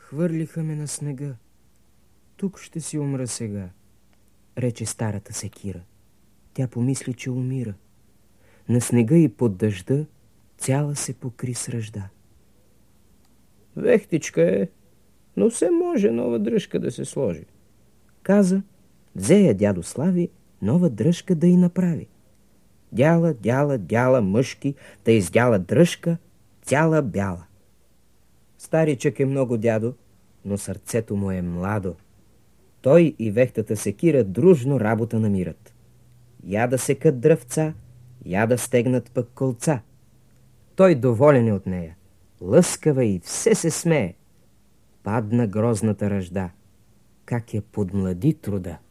Хвърлиха ме на снега. Тук ще си умра сега, рече старата секира. Тя помисли, че умира. На снега и под дъжда цяла се покри с ръжда. Вехтичка е, но все може нова дръжка да се сложи, каза. Взе я дядо Слави нова дръжка да й направи. Дяла мъжки, да издяла дръжка цяла бяла. Старичък е много дядо, но сърцето му е младо. Той и вехтата секира дружно работа намират. Я да секат дръвца, я да стегнат пък колца. Той доволен е от нея, лъскава и все се смее. Падна грозната ръжда, как я подмлади труда.